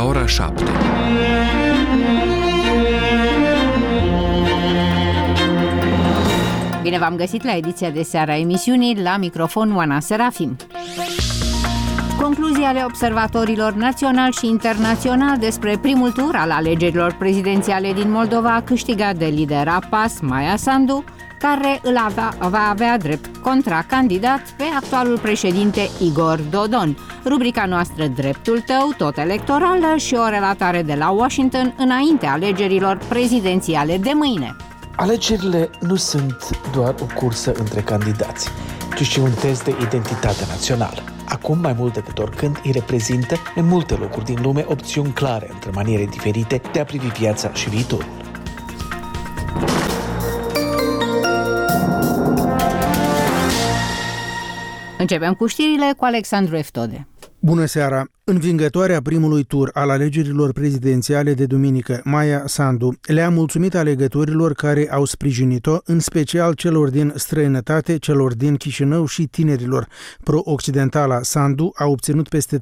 la ora 7. Bine v-am găsit la ediția de seară a emisiunii, la microfon Oana Serafim. Concluzii ale observatorilor național și internațional despre primul tur al alegerilor prezidențiale din Moldova, câștigat de lidera PAS, Maia Sandu, care va avea drept contracandidat pe actualul președinte Igor Dodon. Rubrica noastră Dreptul tău, tot electorală, și o relatare de la Washington înainte alegerilor prezidențiale de mâine. Alegerile nu sunt doar o cursă între candidați, ci și un test de identitate națională. Acum, mai mult decât oricând, îi reprezintă în multe locuri din lume opțiuni clare între maniere diferite de a privi viața și viitorul. Începem cu știrile cu Alexandru Eftode. Bună seara! Învingătoarea primului tur al alegerilor prezidențiale de duminică, Maia Sandu, le-a mulțumit alegătorilor care au sprijinit-o, în special celor din străinătate, celor din Chișinău și tinerilor. Pro-occidentala Sandu a obținut peste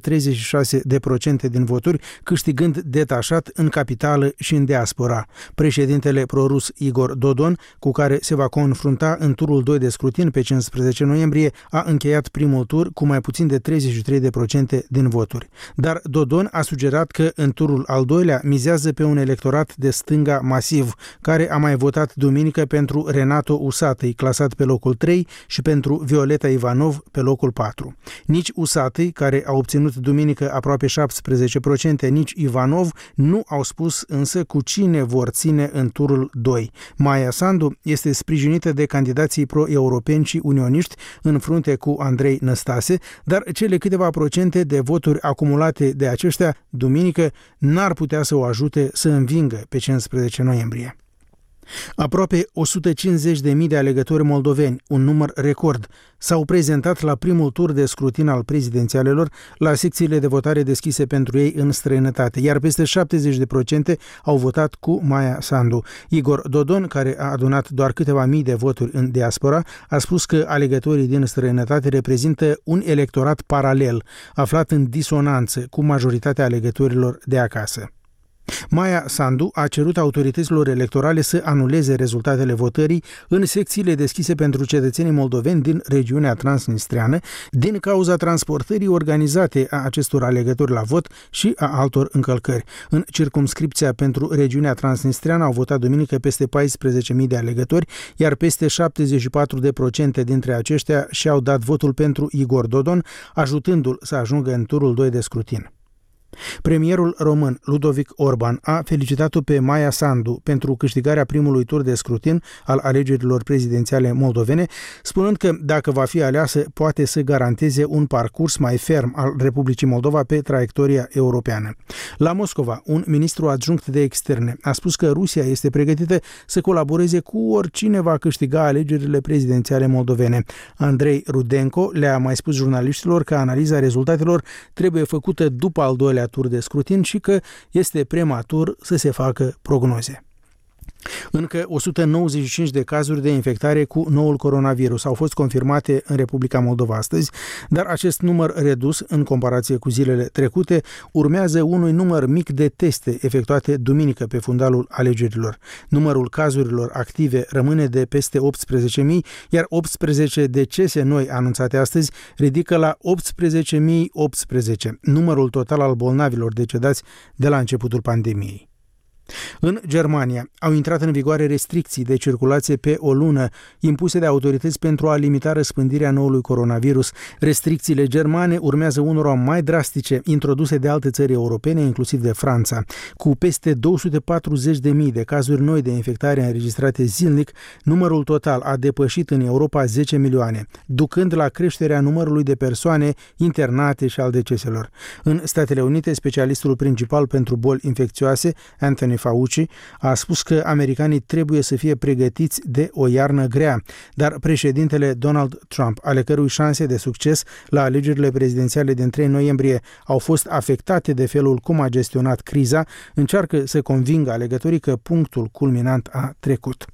36% din voturi, câștigând detașat în capitală și în diaspora. Președintele prorus Igor Dodon, cu care se va confrunta în turul 2 de scrutin pe 15 noiembrie, a încheiat primul tur cu mai puțin de 33% din voturi. Dar Dodon a sugerat că în turul al doilea mizează pe un electorat de stânga masiv, care a mai votat duminică pentru Renato Usatăi, clasat pe locul 3, și pentru Violeta Ivanov pe locul 4. Nici Usatăi, care a obținut duminică aproape 17%, nici Ivanov nu au spus însă cu cine vor ține în turul 2. Maia Sandu este sprijinită de candidații pro-europeni și unioniști în frunte cu Andrei Năstase, dar cele câteva procente de voturi acumulate de aceștia duminică n-ar putea să o ajute să învingă pe 15 noiembrie. Aproape 150.000 de alegători moldoveni, un număr record, s-au prezentat la primul tur de scrutin al prezidențialelor la secțiile de votare deschise pentru ei în străinătate, iar peste 70% au votat cu Maia Sandu. Igor Dodon, care a adunat doar câteva mii de voturi în diaspora, a spus că alegătorii din străinătate reprezintă un electorat paralel, aflat în disonanță cu majoritatea alegătorilor de acasă. Maia Sandu a cerut autorităților electorale să anuleze rezultatele votării în secțiile deschise pentru cetățenii moldoveni din regiunea transnistreană din cauza transportării organizate a acestor alegători la vot și a altor încălcări. În circumscripția pentru regiunea transnistreană au votat duminică peste 14.000 de alegători, iar peste 74% dintre aceștia și-au dat votul pentru Igor Dodon, ajutându-l să ajungă în turul 2 de scrutin. Premierul român Ludovic Orban a felicitat-o pe Maia Sandu pentru câștigarea primului tur de scrutin al alegerilor prezidențiale moldovene, spunând că dacă va fi aleasă, poate să garanteze un parcurs mai ferm al Republicii Moldova pe traiectoria europeană. La Moscova, un ministru adjunct de externe a spus că Rusia este pregătită să colaboreze cu oricine va câștiga alegerile prezidențiale moldovene. Andrei Rudenko le-a mai spus jurnaliștilor că analiza rezultatelor trebuie făcută după al doilea tur de scrutin și că este prematur să se facă prognoze. Încă 195 de cazuri de infectare cu noul coronavirus au fost confirmate în Republica Moldova astăzi, dar acest număr redus în comparație cu zilele trecute urmează unui număr mic de teste efectuate duminică pe fundalul alegerilor. Numărul cazurilor active rămâne de peste 18.000, iar 18 decese noi anunțate astăzi ridică la 18.018, numărul total al bolnavilor decedați de la începutul pandemiei. În Germania au intrat în vigoare restricții de circulație pe o lună impuse de autorități pentru a limita răspândirea noului coronavirus. Restricțiile germane urmează unora mai drastice introduse de alte țări europene, inclusiv de Franța. Cu peste 240.000 de cazuri noi de infectare înregistrate zilnic, numărul total a depășit în Europa 10 milioane, ducând la creșterea numărului de persoane internate și al deceselor. În Statele Unite, specialistul principal pentru boli infecțioase, Anthony Fauci, a spus că americanii trebuie să fie pregătiți de o iarnă grea, dar președintele Donald Trump, ale cărui șanse de succes la alegerile prezidențiale din 3 noiembrie au fost afectate de felul cum a gestionat criza, încearcă să convingă alegătorii că punctul culminant a trecut.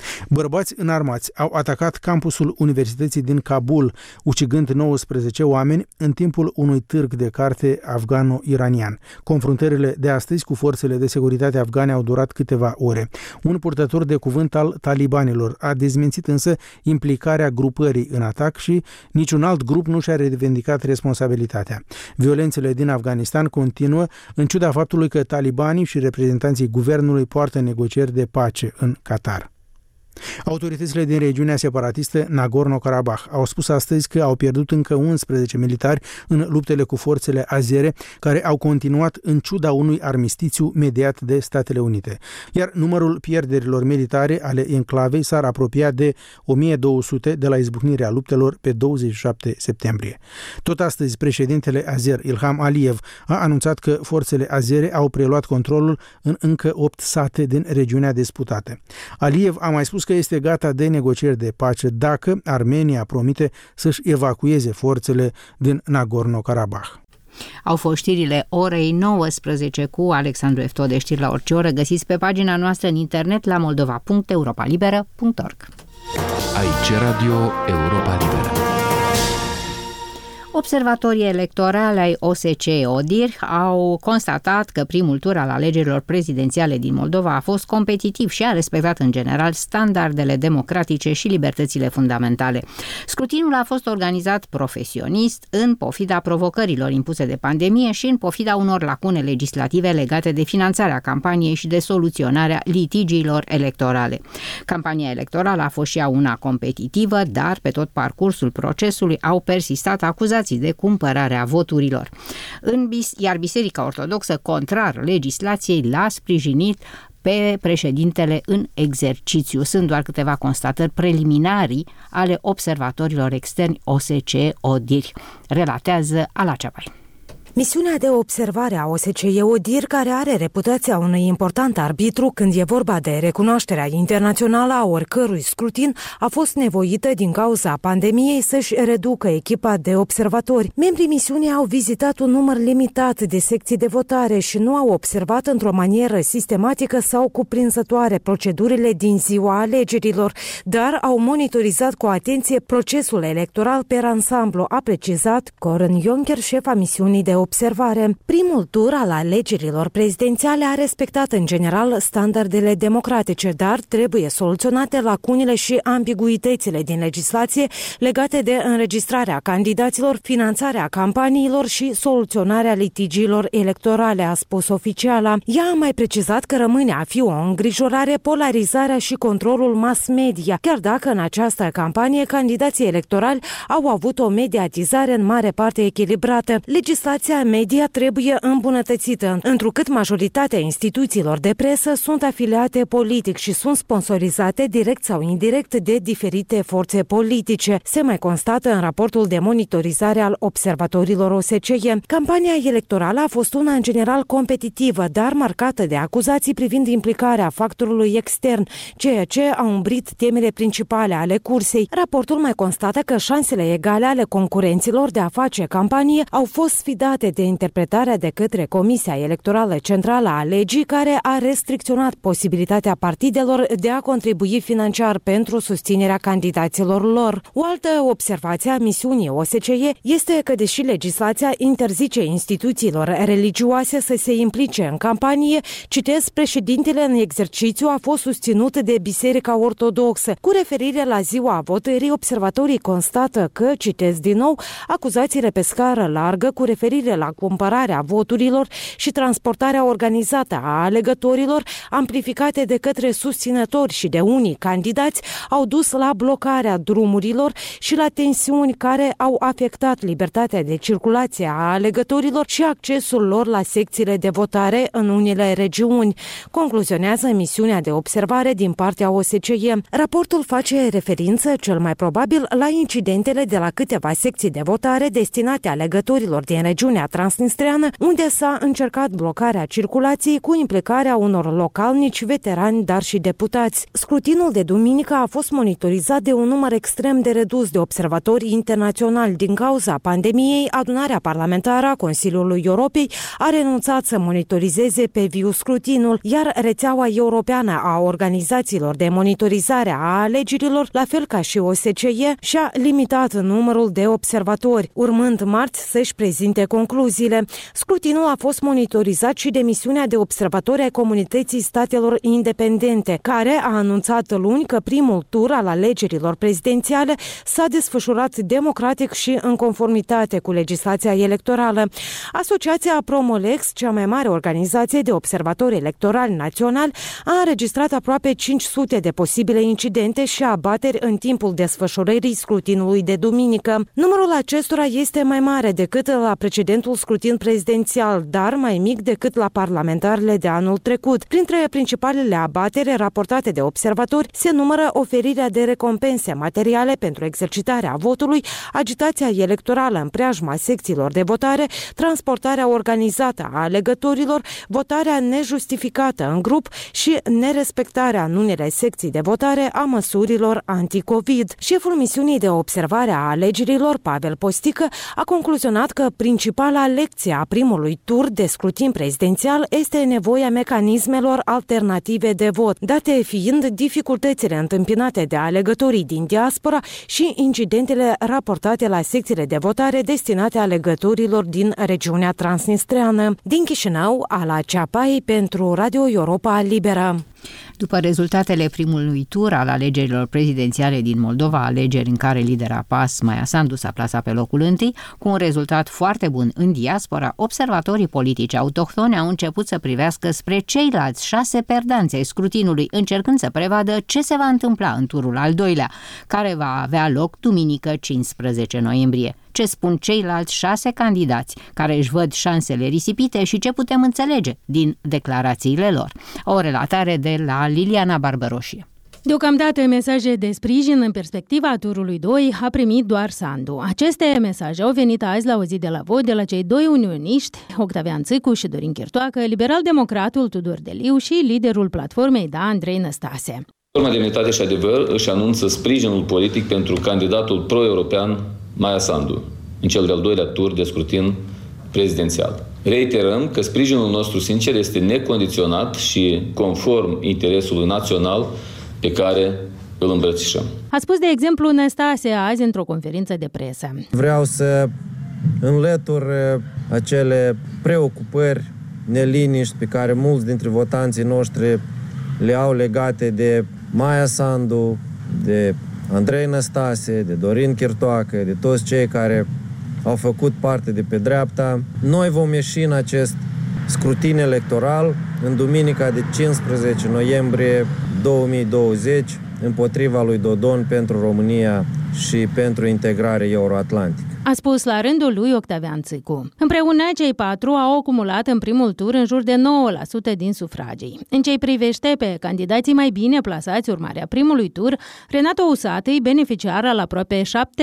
Bărbați înarmați au atacat campusul Universității din Kabul, ucigând 19 oameni în timpul unui târg de carte afgano-iranian. Confruntările de astăzi cu forțele de securitate afgane au durat câteva ore. Un purtător de cuvânt al talibanilor a dezmințit însă implicarea grupării în atac și niciun alt grup nu și-a revendicat responsabilitatea. Violențele din Afganistan continuă în ciuda faptului că talibanii și reprezentanții guvernului poartă negocieri de pace în Qatar. Autoritățile din regiunea separatistă Nagorno-Karabakh au spus astăzi că au pierdut încă 11 militari în luptele cu forțele azere, care au continuat în ciuda unui armistițiu mediat de Statele Unite. Iar numărul pierderilor militare ale enclavei s-ar apropia de 1200 de la izbucnirea luptelor pe 27 septembrie. Tot astăzi, președintele azer Ilham Aliyev a anunțat că forțele azere au preluat controlul în încă 8 sate din regiunea disputată. Aliyev a mai spus că este gata de negocieri de pace dacă Armenia promite să-și evacueze forțele din Nagorno-Karabakh. Au fost știrile orei 19 cu Alexandru Eftode. Știri la orice oră găsiți pe pagina noastră în internet la moldova.europalibera.org. Aici Radio Europa Liberă. Observatorii electorali ai OSCE-ODIHR au constatat că primul tur al alegerilor prezidențiale din Moldova a fost competitiv și a respectat în general standardele democratice și libertățile fundamentale. Scrutinul a fost organizat profesionist în pofida provocărilor impuse de pandemie și în pofida unor lacune legislative legate de finanțarea campaniei și de soluționarea litigiilor electorale. Campania electorală a fost și ea una competitivă, dar pe tot parcursul procesului au persistat acuzații de cumpărarea voturilor. Iar Biserica Ortodoxă, contrar legislației, l-a sprijinit pe președintele în exercițiu. Sunt doar câteva constatări preliminarii ale observatorilor externi OSCE-ODIHR, relatează Ala Ceapai. Misiunea de observare a OSCE-ODIHR, care are reputația unui important arbitru când e vorba de recunoașterea internațională a oricărui scrutin, a fost nevoită din cauza pandemiei să-și reducă echipa de observatori. Membrii misiunii au vizitat un număr limitat de secții de votare și nu au observat într-o manieră sistematică sau cuprinzătoare procedurile din ziua alegerilor, dar au monitorizat cu atenție procesul electoral per ansamblu, a precizat Coren Jonker, șefa misiunii de observare. Primul tur al alegerilor prezidențiale a respectat în general standardele democratice, dar trebuie soluționate lacunile și ambiguitățile din legislație legate de înregistrarea candidaților, finanțarea campaniilor și soluționarea litigiilor electorale, a spus oficiala. Ea a mai precizat că rămâne a fi o îngrijorare polarizarea și controlul mass media, chiar dacă în această campanie candidații electorali au avut o mediatizare în mare parte echilibrată. Legislația media trebuie îmbunătățită, întrucât majoritatea instituțiilor de presă sunt afiliate politic și sunt sponsorizate direct sau indirect de diferite forțe politice. Se mai constată în raportul de monitorizare al observatorilor OSCE. Campania electorală a fost una în general competitivă, dar marcată de acuzații privind implicarea factorului extern, ceea ce a umbrit temele principale ale cursei. Raportul mai constată că șansele egale ale concurenților de a face campanie au fost sfidate de interpretarea de către Comisia Electorală Centrală a legii, care a restricționat posibilitatea partidelor de a contribui financiar pentru susținerea candidaților lor. O altă observație a misiunii OSCE este că, deși legislația interzice instituțiilor religioase să se implice în campanie, citez, președintele în exercițiu a fost susținut de Biserica Ortodoxă. Cu referire la ziua votării, observatorii constată că, citez din nou, acuzațiile pe scară largă cu referire la cumpărarea voturilor și transportarea organizată a alegătorilor, amplificate de către susținători și de unii candidați, au dus la blocarea drumurilor și la tensiuni care au afectat libertatea de circulație a alegătorilor și accesul lor la secțiile de votare în unele regiuni, concluzionează misiunea de observare din partea OSCE. Raportul face referință cel mai probabil la incidentele de la câteva secții de votare destinate alegătorilor din regiunea regiunea transnistreană, unde s-a încercat blocarea circulației cu implicarea unor localnici, veterani, dar și deputați. Scrutinul de duminică a fost monitorizat de un număr extrem de redus de observatori internaționali. Din cauza pandemiei, adunarea parlamentară a Consiliului Europei a renunțat să monitorizeze pe viu scrutinul, iar rețeaua europeană a organizațiilor de monitorizare a alegerilor, la fel ca și OSCE, și-a limitat numărul de observatori, urmând marți să-și prezinte concluziile. Scrutinul a fost monitorizat și de misiunea de observatori ai Comunității Statelor Independente, care a anunțat luni că primul tur al alegerilor prezidențiale s-a desfășurat democratic și în conformitate cu legislația electorală. Asociația Promolex, cea mai mare organizație de observatori electorali naționali, a înregistrat aproape 500 de posibile incidente și abateri în timpul desfășurării scrutinului de duminică. Numărul acestora este mai mare decât la precedentul scrutin prezidențial, dar mai mic decât la parlamentarele de anul trecut. Printre principalele abateri raportate de observatori se numără oferirea de recompense materiale pentru exercitarea votului, agitația electorală în preajma secțiilor de votare, transportarea organizată a alegătorilor, votarea nejustificată în grup și nerespectarea în unele secții de votare a măsurilor anti-COVID. Șeful misiunii de observare a alegerilor, Pavel Postică, a concluzionat că principala lecție a primului tur de scrutin prezidențial este nevoia mecanismelor alternative de vot, date fiind dificultățile întâmpinate de alegătorii din diaspora și incidentele raportate la secțiile de votare destinate alegătorilor din regiunea transnistreană. Din Chișinău, Ala Ceapai pentru Radio Europa Liberă. După rezultatele primului tur al alegerilor prezidențiale din Moldova, alegeri în care lidera PAS, Maia Sandu, s-a plasat pe locul întâi, cu un rezultat foarte bun în diaspora, observatorii politici autohtoni au început să privească spre ceilalți 6 perdanți ai scrutinului, încercând să prevadă ce se va întâmpla în turul al doilea, care va avea loc duminică 15 noiembrie. Ce spun ceilalți 6 candidați, care își văd șansele risipite și ce putem înțelege din declarațiile lor. O relatare de la Liliana Barbaroșie. Deocamdată mesaje de sprijin în perspectiva turului 2 a primit doar Sandu. Aceste mesaje au venit azi la o zi de la vot de la cei 2 unioniști, Octavian Țicu și Dorin Chirtoacă, liberal-democratul Tudor Deliu și liderul platformei Andrei Năstase. Platforma Demnitate și Adevăr își anunță sprijinul politic pentru candidatul pro-european Maia Sandu în cel de-al doilea tur de scrutin prezidențial. Reiterăm că sprijinul nostru sincer este necondiționat și conform interesului național pe care îl îmbrățișăm. A spus, de exemplu, Năstase azi într-o conferință de presă. Vreau să înlătur acele preocupări, neliniști pe care mulți dintre votanții noștri le au legate de Maia Sandu, de Andrei Năstase, de Dorin Chirtoacă, de toți cei care au făcut parte de pe dreapta. Noi vom ieși în acest scrutin electoral în duminica de 15 noiembrie 2020 împotriva lui Dodon pentru România și pentru integrare euroatlantică. A spus la rândul lui Octavian Țicu. Împreună, cei 4 au acumulat în primul tur în jur de 9% din sufragii. În ce privește pe candidații mai bine plasați urmarea primului tur, Renato Usatăi, beneficiar al aproape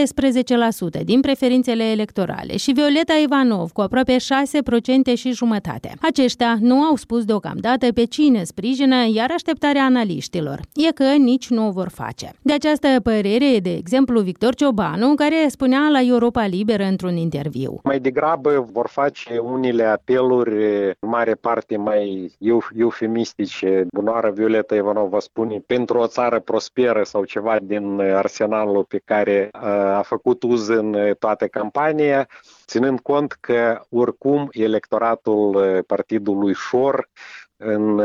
17% din preferințele electorale, și Violeta Ivanov cu aproape 6% și jumătate. Aceștia nu au spus deocamdată pe cine sprijină, iar așteptarea analiștilor e că nici nu o vor face. De această părere, de exemplu, Victor Ciobanu, care spunea la Europa Liberă într-un interviu. Mai degrabă vor face unele apeluri, în mare parte mai eufemistice. Bunoară Violeta Ivanov va spune pentru o țară prosperă sau ceva din arsenalul pe care a făcut uz în toată campania, ținând cont că oricum electoratul partidului Șor în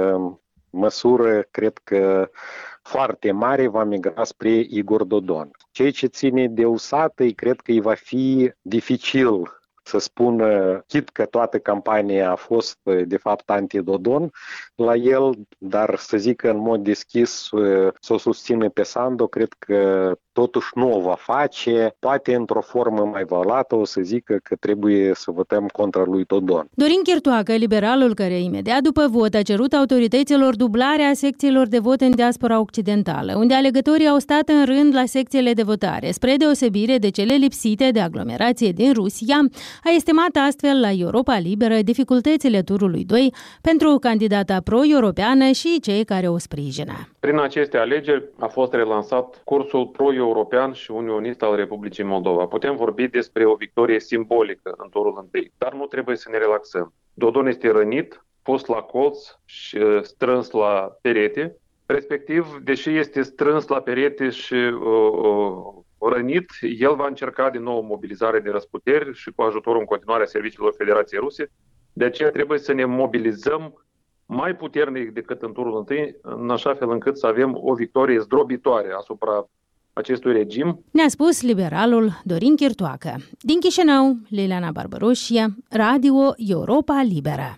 măsură, cred că foarte mare, va migra spre Igor Dodon. Ceea ce ține de Usatăi, cred că îi va fi dificil să spună, chit că toată campania a fost de fapt anti-Dodon la el, dar să zic că în mod deschis să o susțină pe Sandu, cred că totuși nu o va face, poate într-o formă mai valată o să zică că trebuie să votăm contra lui Dodon. Dorin Chirtoacă, liberalul care imediat după vot a cerut autorităților dublarea secțiilor de vot în diaspora occidentală, unde alegătorii au stat în rând la secțiile de votare, spre deosebire de cele lipsite de aglomerație din Rusia, a estimat astfel la Europa Liberă dificultățile turului 2 pentru candidata pro-europeană și cei care o sprijină. Prin aceste alegeri a fost relansat cursul pro-european și unionist al Republicii Moldova. Putem vorbi despre o victorie simbolică în turul întâi, dar nu trebuie să ne relaxăm. Dodon este rănit, pus la colț și strâns la perete. Respectiv, deși este strâns la perete și rănit, el va încerca din nou o mobilizare de răsputeri și cu ajutorul în continuare a serviciilor Federației Ruse. De aceea trebuie să ne mobilizăm mai puternic decât în turul întâi, în așa fel încât să avem o victorie zdrobitoare asupra acestui regim. Ne-a spus liberalul Dorin Chirtoacă. Din Chișinău, Liliana Barbaroșia, Radio Europa Liberă.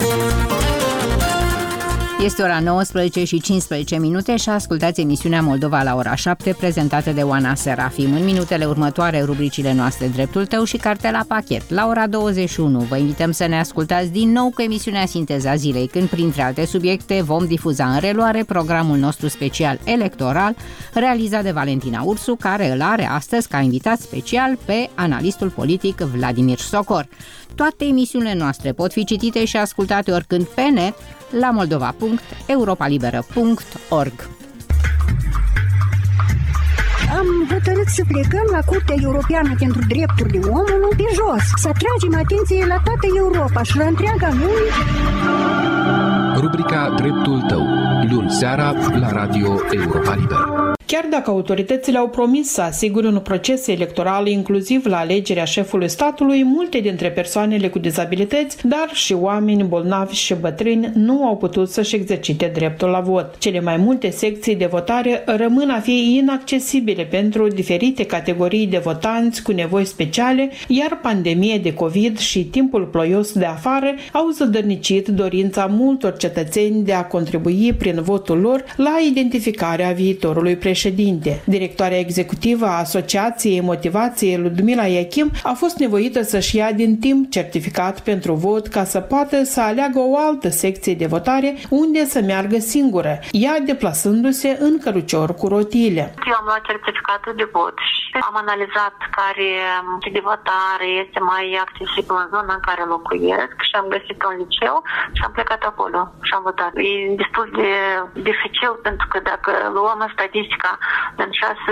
Este ora 19 și 15 minute și ascultați emisiunea Moldova la ora 7, prezentată de Oana Serafim. În minutele următoare, rubricile noastre Dreptul tău și Cartea la pachet. La ora 21 vă invităm să ne ascultați din nou cu emisiunea Sinteza Zilei, când, printre alte subiecte, vom difuza în reluare programul nostru special electoral, realizat de Valentina Ursu, care îl are astăzi ca invitat special pe analistul politic Vladimir Socor. Toate emisiunile noastre pot fi citite și ascultate oricând pe net la moldova.europalibera.org. Am hotărât să plecăm la Curtea Europeană pentru Drepturile Omului pe jos, să atragem atenție la toată Europa și la întreaga lume. Rubrica Dreptul tău, luni seara la Radio Europa Liberă. Chiar dacă autoritățile au promis să asigure un proces electoral inclusiv la alegerea șefului statului, multe dintre persoanele cu dizabilități, dar și oameni bolnavi și bătrâni, nu au putut să-și exercite dreptul la vot. Cele mai multe secții de votare rămân a fi inaccesibile pentru diferite categorii de votanți cu nevoi speciale, iar pandemia de COVID și timpul ploios de afară au zădărnicit dorința multor cetățeni de a contribui prin votul lor la identificarea viitorului președinte. Directoarea executivă a Asociației Motivației, Ludmila Iachim, a fost nevoită să-și ia din timp certificat pentru vot ca să poată să aleagă o altă secție de votare unde să meargă singură, ea deplasându-se în cărucior cu rotile. Eu am luat certificatul de vot și am analizat care de votare este mai accesibil în zona în care locuiesc și am găsit un liceu și am plecat acolo și am votat. E destul de dificil pentru că dacă luăm statistica în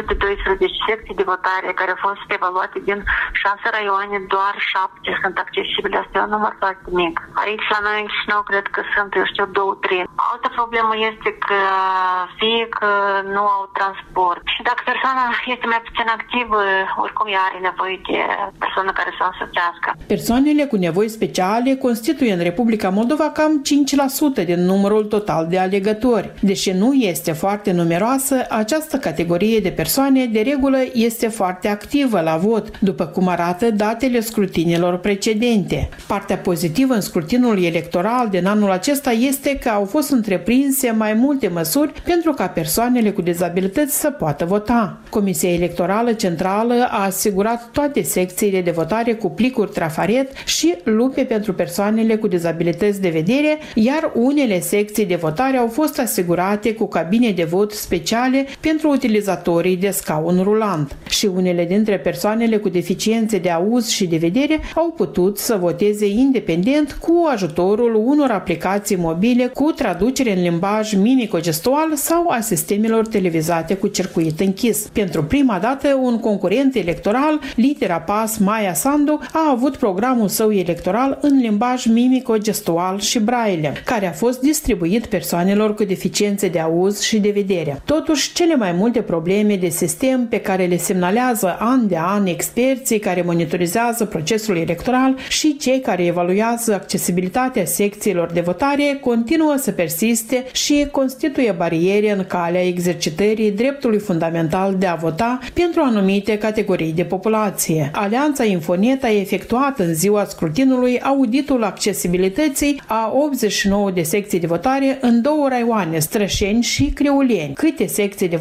612 secții de votare care au fost evaluate din 6 raioane, doar 7 sunt accesibile. Asta e un număr foarte mic. Aici la noi în Chișinău cred că sunt, 2-3. Altă problemă este că fie că nu au transport. Și dacă persoana este mai puțin activă, oricum ea are nevoie de persoană care să o însoțească. Persoanele cu nevoi speciale constituie în Republica Moldova cam 5% din numărul total de alegători. Deși nu este foarte numeroasă, această categorie de persoane de regulă este foarte activă la vot, după cum arată datele scrutinilor precedente. Partea pozitivă în scrutinul electoral din anul acesta este că au fost întreprinse mai multe măsuri pentru ca persoanele cu dizabilități să poată vota. Comisia Electorală Centrală a asigurat toate secțiile de votare cu plicuri trafaret și lupe pentru persoanele cu dizabilități de vedere, iar unele secții de votare au fost asigurate cu cabine de vot speciale pentru utilizatorii de scaun rulant. Și unele dintre persoanele cu deficiențe de auz și de vedere au putut să voteze independent cu ajutorul unor aplicații mobile cu traducere în limbaj mimico-gestual sau a sistemelor televizate cu circuit închis. Pentru prima dată, un concurent electoral, Litera PAS Maia Sandu, a avut programul său electoral în limbaj mimico-gestual și braille, care a fost distribuit persoanelor cu deficiențe de auz și de vedere. Totuși, cele mai multe probleme de sistem pe care le semnalează an de an experții care monitorizează procesul electoral și cei care evaluează accesibilitatea secțiilor de votare continuă să persiste și constituie bariere în calea exercitării dreptului fundamental de a vota pentru anumite categorii de populație. Alianța Infonet a efectuat în ziua scrutinului auditul accesibilității a 89 de secții de votare în 2 raioane, Strășeni și Criuleni. Câte secții de votare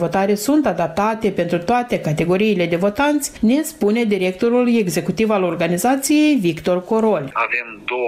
votare sunt adaptate pentru toate categoriile de votanți, ne spune directorul executiv al organizației, Victor Corol. Avem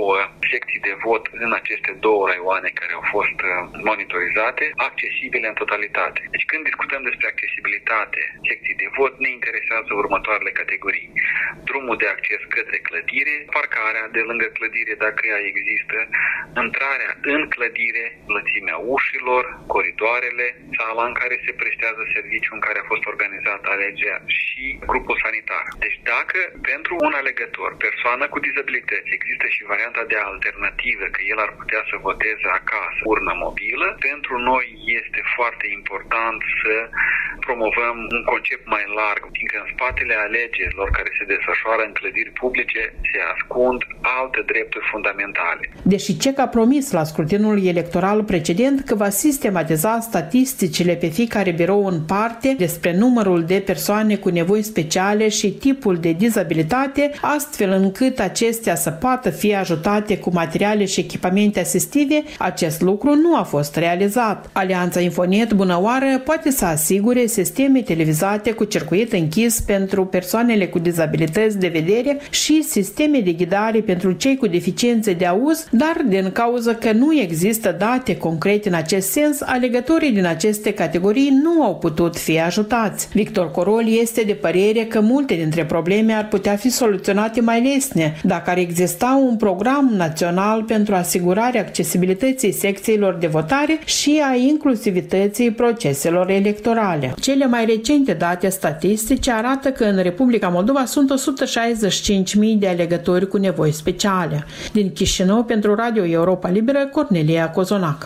2 secții de vot în aceste 2 raioane care au fost monitorizate, accesibile în totalitate. Deci când discutăm despre accesibilitate, secții de vot, ne interesează următoarele categorii. Drumul de acces către clădire, parcarea de lângă clădire dacă ea există, intrarea în clădire, lățimea ușilor, coridoarele, sala în care se prestează serviciul în care a fost organizată alegerea și grupul sanitar. Deci dacă pentru un alegător, persoană cu dizabilități, există și varianta de alternativă că el ar putea să voteze acasă, urnă mobilă, pentru noi este foarte important să promovăm un concept mai larg, fiindcă în spatele alegerilor care se desfășoară în clădiri publice se ascund alte drepturi fundamentale. Deși CEC a promis la scrutinul electoral precedent că va sistematiza statisticile pe fiecare birou în parte despre numărul de persoane cu nevoi speciale și tipul de dizabilitate, astfel încât acestea să poată fi ajutate cu materiale și echipamente asistive, acest lucru nu a fost realizat. Alianța Infonet Bunăoară poate să asigure sisteme televizate cu circuit închis pentru persoanele cu dizabilități de vedere și sisteme de ghidare pentru cei cu deficiențe de auz, dar din cauza că nu există date concrete în acest sens, alegătorii din aceste categorii nu au putut fi ajutați. Victor Corol este de părere că multe dintre probleme ar putea fi soluționate mai lesne dacă ar exista un program național pentru asigurarea accesibilității secțiilor de votare și a inclusivității proceselor electorale. Cele mai recente date statistice arată că în Republica Moldova sunt 165.000 de alegători cu nevoi speciale. Din Chișinău, pentru Radio Europa Liberă, Cornelia Cozonac.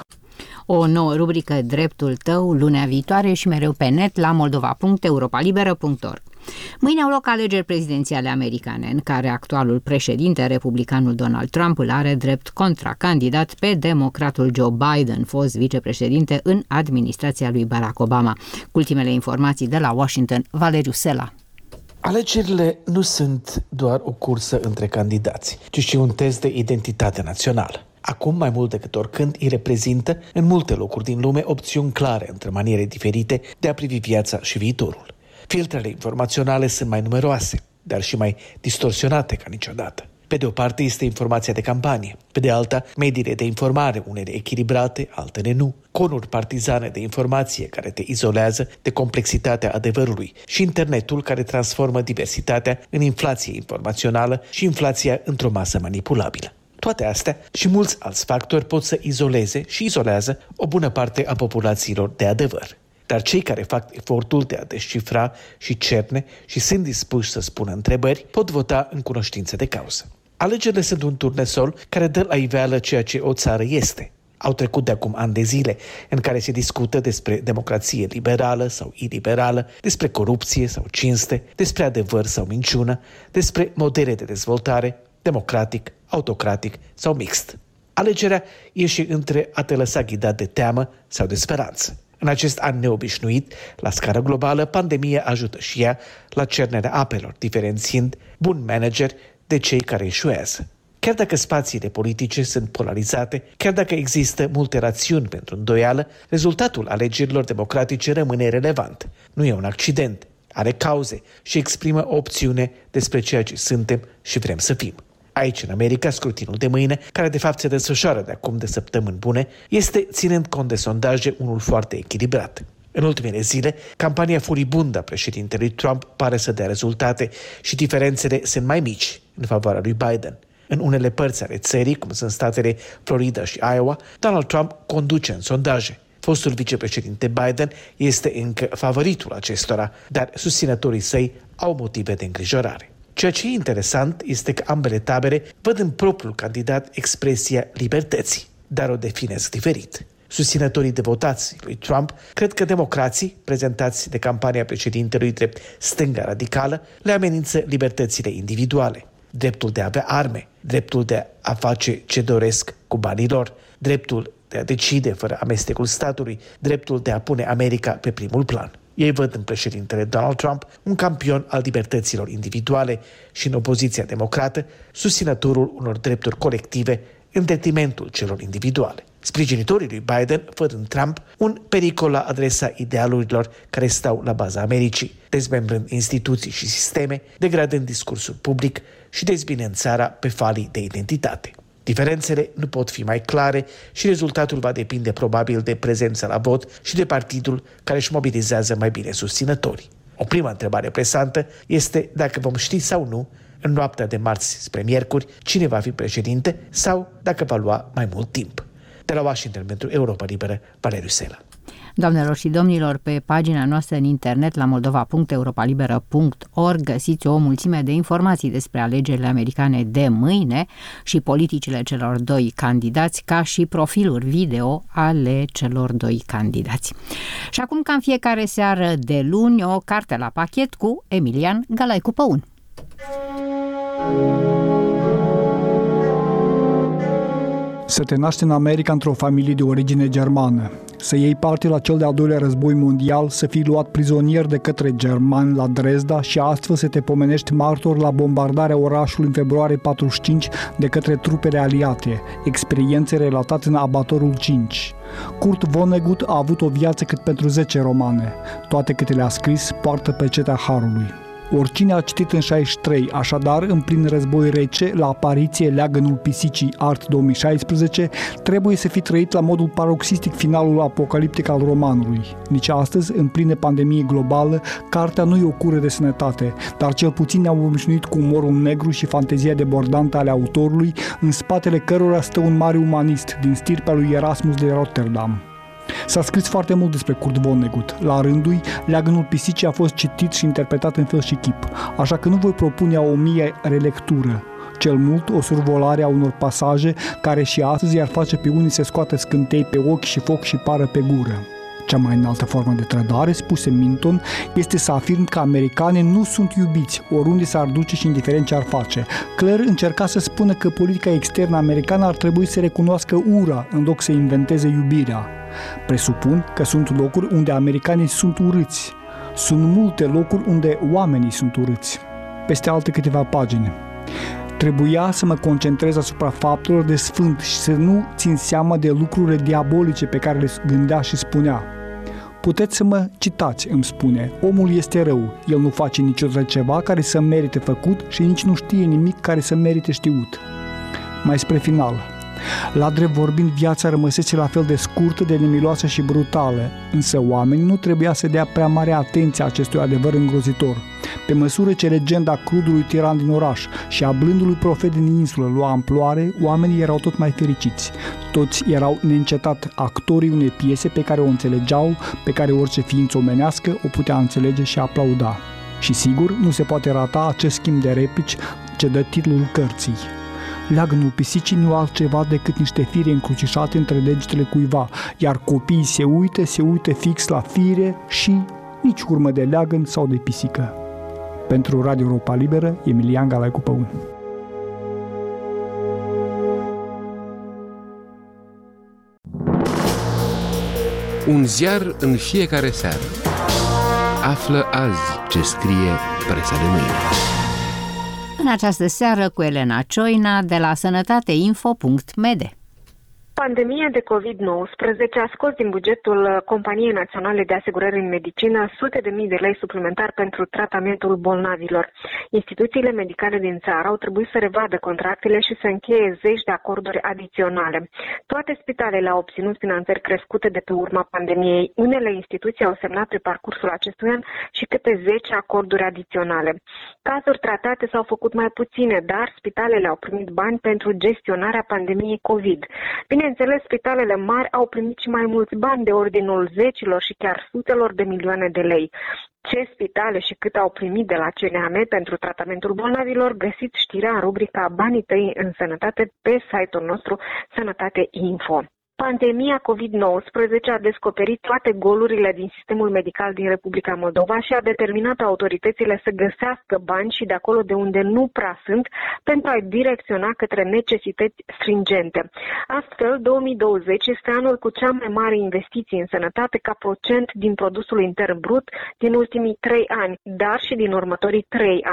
O nouă rubrică Dreptul tău lunea viitoare și mereu pe net la moldova.europalibera.org. Mâine au loc alegeri prezidențiale americane, în care actualul președinte republicanul Donald Trump îl are drept contracandidat pe democratul Joe Biden, fost vicepreședinte în administrația lui Barack Obama. Cu ultimele informații de la Washington, Valeriu Sela. Alegerile nu sunt doar o cursă între candidați, ci și un test de identitate națională. Acum, mai mult decât oricând, îi reprezintă în multe locuri din lume opțiuni clare între maniere diferite de a privi viața și viitorul. Filtrele informaționale sunt mai numeroase, dar și mai distorsionate ca niciodată. Pe de o parte este informația de campanie, pe de alta mediile de informare, unele echilibrate, altele nu, conuri partizane de informație care te izolează de complexitatea adevărului și internetul care transformă diversitatea în inflație informațională și inflația într-o masă manipulabilă. Toate astea și mulți alți factori pot să izoleze și izolează o bună parte a populațiilor de adevăr. Dar cei care fac efortul de a descifra și cerne și sunt dispuși să spună întrebări pot vota în cunoștință de cauză. Alegerile sunt un turnesol care dă la iveală ceea ce o țară este. Au trecut de acum ani de zile în care se discută despre democrație liberală sau iliberală, despre corupție sau cinste, despre adevăr sau minciună, despre modele de dezvoltare, democratic, autocratic sau mixt. Alegerea e și între a te lăsa ghidat de teamă sau de speranță. În acest an neobișnuit, la scară globală, pandemia ajută și ea la cernerea apelor, diferențiind buni manageri de cei care eșuează. Chiar dacă spațiile politice sunt polarizate, chiar dacă există multe rațiuni pentru îndoială, rezultatul alegerilor democratice rămâne relevant. Nu e un accident, are cauze și exprimă o opțiune despre ceea ce suntem și vrem să fim. Aici, în America, scrutinul de mâine, care de fapt se desfășoară de acum de săptămâni bune, este, ținând cont de sondaje, unul foarte echilibrat. În ultimele zile, campania furibundă a președintelui Trump pare să dea rezultate și diferențele sunt mai mici în favoarea lui Biden. În unele părți ale țării, cum sunt statele Florida și Iowa, Donald Trump conduce în sondaje. Fostul vicepreședinte Biden este încă favoritul acestora, dar susținătorii săi au motive de îngrijorare. Ceea ce e interesant este că ambele tabere văd în propriul candidat expresia libertății, dar o definesc diferit. Susținătorii devotați lui Trump cred că democrații, prezentați de campania președintelui drept stânga radicală, le amenință libertățile individuale. Dreptul de a avea arme, dreptul de a face ce doresc cu banii lor, dreptul de a decide fără amestecul statului, dreptul de a pune America pe primul plan. Ei văd în președintele Donald Trump un campion al libertăților individuale și în opoziția democrată susținătorul unor drepturi colective în detrimentul celor individuale. Sprijinitorii lui Biden văd în Trump un pericol la adresa idealurilor care stau la baza Americii, dezmembrând instituții și sisteme, degradând discursul public și dezbinând țara pe falii de identitate. Diferențele nu pot fi mai clare și rezultatul va depinde probabil de prezența la vot și de partidul care își mobilizează mai bine susținătorii. O prima întrebare presantă este dacă vom ști sau nu, în noaptea de marți spre miercuri, cine va fi președinte sau dacă va lua mai mult timp. De la Washington pentru Europa Liberă, Valeriu Sela. Doamnelor și domnilor, pe pagina noastră în internet la moldova.europalibera.org găsiți o mulțime de informații despre alegerile americane de mâine și politicile celor doi candidați, ca și profiluri video ale celor doi candidați. Și acum, ca în fiecare seară de luni, o carte la pachet cu Emilian Galaicu Păun. Să te naști în America într-o familie de origine germană, să iei parte la cel de-al doilea război mondial, să fii luat prizonier de către germani la Dresda și astfel să te pomenești martor la bombardarea orașului în februarie 45 de către trupele aliate, experiențe relatate în Abatorul 5. Kurt Vonnegut a avut o viață cât pentru 10 romane, toate câte le-a scris poartă pecetea harului. Oricine a citit în 63, așadar, în plin război rece, la apariție Leagănul pisicii Art 2016, trebuie să fi trăit la modul paroxistic finalul apocaliptic al romanului. Nici astăzi, în plină pandemie globală, cartea nu e o cură de sănătate, dar cel puțin ne-am obișnuit cu umorul negru și fantezia debordantă ale autorului, în spatele cărora stă un mare umanist din stirpea lui Erasmus de Rotterdam. S-a scris foarte mult despre Kurt Vonnegut. La rândul, Leagănul pisicii a fost citit și interpretat în fel și chip, așa că nu voi propune o mie relectură, cel mult o survolare a unor pasaje care și astăzi i-ar face pe unii să scoată scântei pe ochi și foc și pară pe gură. Cea mai înaltă formă de trădare, spuse Minton, este să afirm că americanii nu sunt iubiți, oriunde s-ar duce și indiferent ce ar face. Clare încerca să spună că politica externă americană ar trebui să recunoască ura în loc să inventeze iubirea. Presupun că sunt locuri unde americanii sunt urâți. Sunt multe locuri unde oamenii sunt urâți. Peste alte câteva pagini. Trebuia să mă concentrez asupra faptelor de sfânt și să nu țin seama de lucrurile diabolice pe care le gândea și spunea. Puteți să mă citați, îmi spune. Omul este rău. El nu face niciodată ceva care să merite făcut și nici nu știe nimic care să merite știut. Mai spre final. La drept vorbind, viața rămăsese la fel de scurtă, de nemiloasă și brutală, însă oamenii nu trebuia să dea prea mare atenție acestui adevăr îngrozitor. Pe măsură ce legenda crudului tiran din oraș și a blândului profet din insulă lua amploare, oamenii erau tot mai fericiți. Toți erau neîncetat actorii unei piese pe care o înțelegeau, pe care orice ființă omenească o putea înțelege și aplauda. Și sigur, nu se poate rata acest schimb de replici ce dă titlul cărții. Leagănul pisicii nu altceva decât niște fire încrucișate între degetele cuiva, iar copiii se uită fix la fire și nici urmă de leagăn sau de pisică. Pentru Radio Europa Liberă, Emilian Galaicu Păun. Un ziar în fiecare seară. Află azi ce scrie presa de mâine. În această seară cu Elena Cioina de la sănătateinfo.md. Pandemia de COVID-19 a scos din bugetul Companiei Naționale de Asigurări în Medicină sute de mii de lei suplimentar pentru tratamentul bolnavilor. Instituțiile medicale din țară au trebuit să revadă contractele și să încheie zeci de acorduri adiționale. Toate spitalele au obținut finanțări crescute de pe urma pandemiei. Unele instituții au semnat pe parcursul acestui an și câte 10 acorduri adiționale. Cazuri tratate s-au făcut mai puține, dar spitalele au primit bani pentru gestionarea pandemiei COVID. Bineînțeles, spitalele mari au primit și mai mulți bani de ordinul zecilor și chiar sutelor de milioane de lei. Ce spitale și cât au primit de la CNAM pentru tratamentul bolnavilor, găsiți știrea în rubrica Banii tăi în sănătate pe site-ul nostru Sănătate Info. Pandemia COVID-19 a descoperit toate golurile din sistemul medical din Republica Moldova și a determinat autoritățile să găsească bani și de acolo de unde nu prea sunt pentru a-i direcționa către necesități stringente. Astfel, 2020 este anul cu cea mai mare investiție în sănătate ca procent din produsul intern brut din ultimii 3 ani, dar și din următorii 3 ani.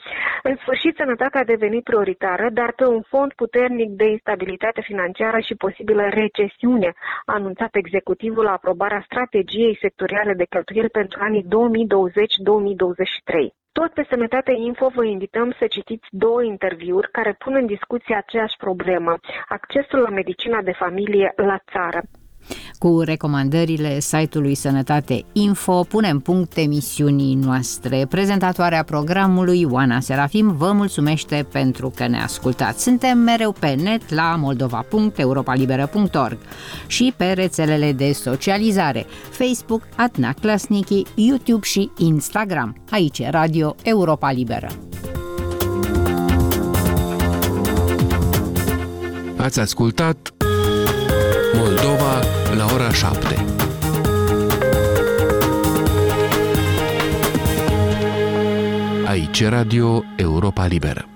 În sfârșit, sănătatea a devenit prioritară, dar pe un fond puternic de instabilitate financiară și posibilă recesiune, a anunțat executivul aprobarea strategiei sectoriale de cheltuieli pentru anii 2020-2023. Tot pe Sănătate Info vă invităm să citiți 2 interviuri care pun în discuție aceeași problemă, accesul la medicina de familie la țară. Cu recomandările site-ului Sănătate Info punem punct emisiunii noastre. Prezentatoarea programului, Oana Serafim, vă mulțumește pentru că ne ascultați. Suntem mereu pe net la moldova.europalibera.org și pe rețelele de socializare Facebook, Adna Clasnichi, YouTube și Instagram. Aici e Radio Europa Liberă. Ați ascultat Moldova la ora 7. Aici Radio Europa Liberă.